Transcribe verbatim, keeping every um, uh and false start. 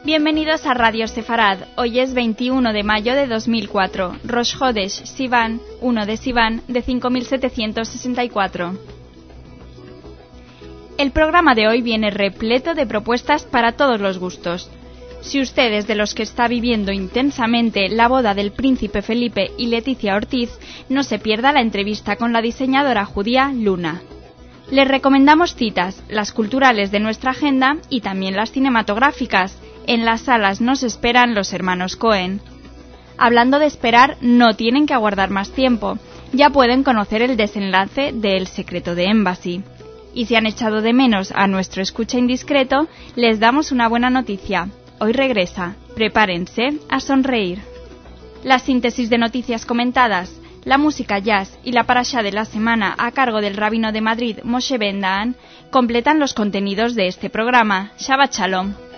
Bienvenidos a Radio Sefarad. Hoy es veintiuno de mayo de dos mil cuatro, Rosh Hodesh Sivan, uno de Sivan, de cinco mil setecientos sesenta y cuatro. El programa de hoy viene repleto de propuestas para todos los gustos. Si usted es de los que está viviendo intensamente la boda del príncipe Felipe y Leticia Ortiz, no se pierda la entrevista con la diseñadora judía Luna. Les recomendamos citas, las culturales de nuestra agenda y también las cinematográficas. En las salas nos esperan los hermanos Cohen. Hablando de esperar, no tienen que aguardar más tiempo. Ya pueden conocer el desenlace de El secreto de Embassy. Y si han echado de menos a nuestro escucha indiscreto, les damos una buena noticia. Hoy regresa. Prepárense a sonreír. La síntesis de noticias comentadas, la música jazz y la parashá de la semana a cargo del rabino de Madrid, Moshe Ben Daan, completan los contenidos de este programa. Shabbat Shalom.